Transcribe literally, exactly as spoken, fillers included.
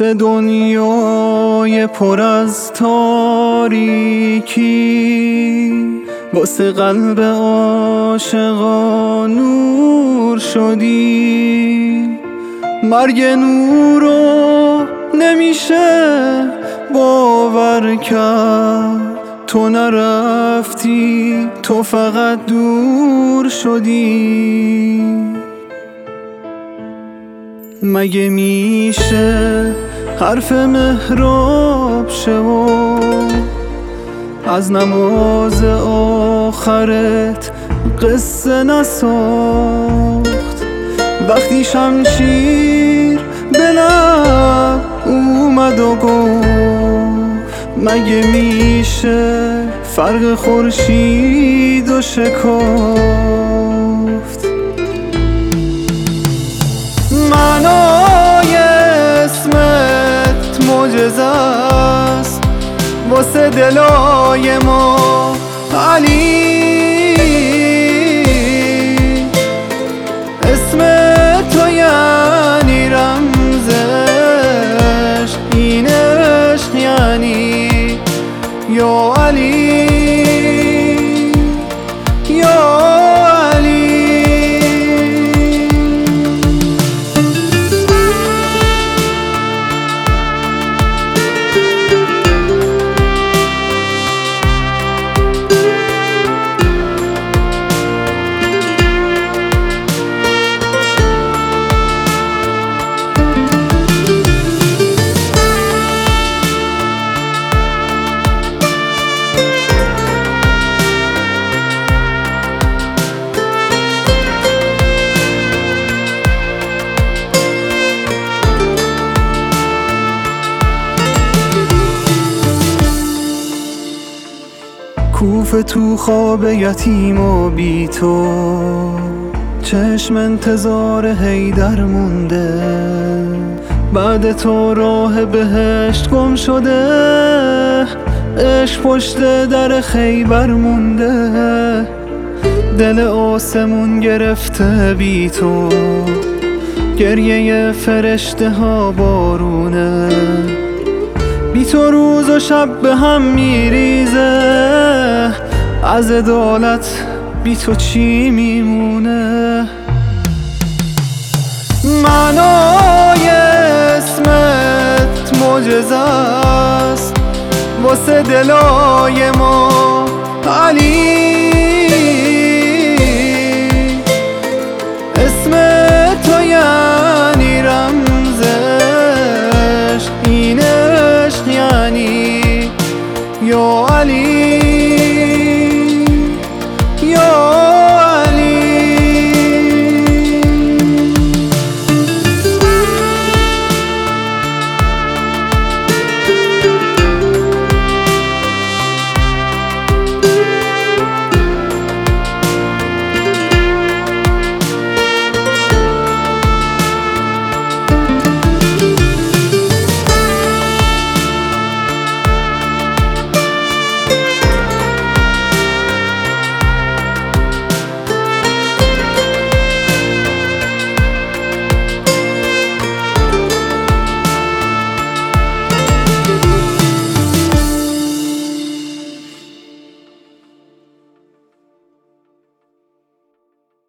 واسه دنیای پر از تاریکی، واسه قلب عاشقا نور شدی. مرگ نورو نمیشه باور کرد، تو نرفتی، تو فقط دور شدی. مگه میشه حرف محراب شه و از نماز آخرت قصه نساخت؟ وقتی شمشیر به لب اومد و گفت مگه میشه فرق خورشید و شکافت؟ معنای اسمت معجزه است واسه دلای ما علی. اسم تو یعنی رمزش این عشق، یعنی یا علی یا علی. کوفه تو خواب یتیم و بی تو، چشم انتظار حیدر مونده. بعد تو راه بهشت گم شده، عشق پشت در خیبر مونده. دل آسمون گرفته بی تو، گریه فرشته ها بارونه. بی تو روز و شب به هم میریزه، از عدالت بی تو چی میمونه؟ معنای اسمت معجزه است واسه دلای ما علی. اسم تو یعنی رمزش این عشق، یعنی یا علی.